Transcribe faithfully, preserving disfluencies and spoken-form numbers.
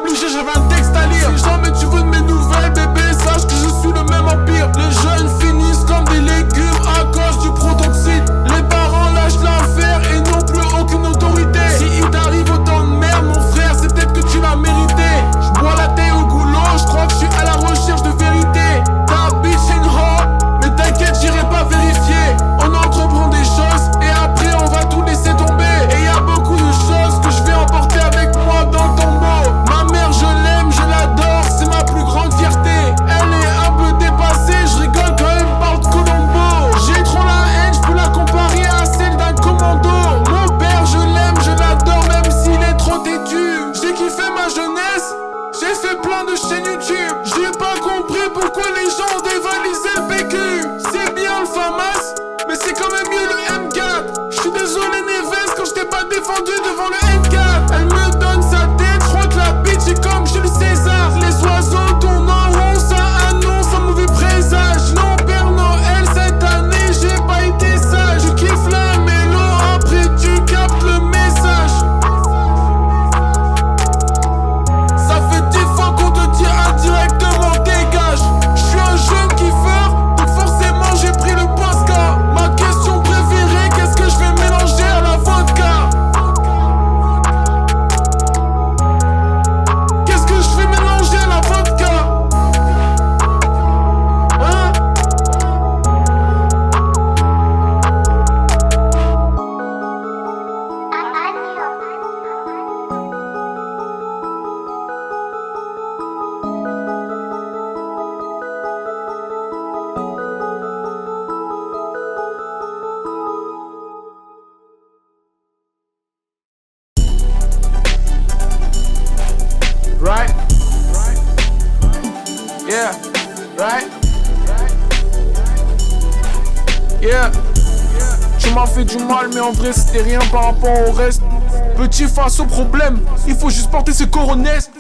obligé, j'avais un texte à lire. Si jamais tu veux de mes nouvelles, bébé, sache que je suis le même empire. Les jeunes finissent comme des légumes à cause du protoxyde. Les parents lâchent l'affaire et n'ont plus aucune autorité. Si il t'arrive autant de merde, mon frère, c'est peut-être que tu l'as mérité. Je bois la thé au goulot, je crois que je suis à la recherche de vérité. Ta bitch c'est une hoe, mais t'inquiète, j'irai pas vérifier. On entreprend des choses et après on va tout laisser tomber. Et y a beaucoup de choses que je vais emporter avec moi dans le tombeau. Ma mère je l'aime, je l'adore, c'est ma plus grande fierté. Elle est un peu dépassée, je rigole quand elle parle de Colombo. J'ai trop la haine, je peux la comparer à celle d'un commando. Mon père je l'aime, je l'adore même s'il est trop têtu. J'ai kiffé ma jeunesse, j'ai fait plein de chaînes YouTube. J'ai pas compris pourquoi les gens ont dévalisé le P Q. C'est bien le FAMAS, mais c'est quand même mieux le M quatre. J'suis désolé Neves quand j't'ai pas défendu devant le M quatre. Elle me donne sa tête, j'crois que la bitch est comme Jules César. Les oiseaux tournent en rond, ça annonce un mauvais présage. Non Père Noël, cette année j'ai pas été sage. Je kiffe la mélo, après tu captes le message. Ça fait dix fois qu'on te dit indirectement dégage. J'suis un jeune kiffeur, donc forcément j'ai pris le Posca. Ma question préférée, qu'est-ce que je vais mélanger à la vodka? Qu'est-ce que je vais mélanger à la vodka? Hein? Right? Yeah, right? Yeah. Tu m'as fait du mal, mais en vrai c'était rien par rapport au reste. Petit face au problème, il faut juste porter ses coronesses.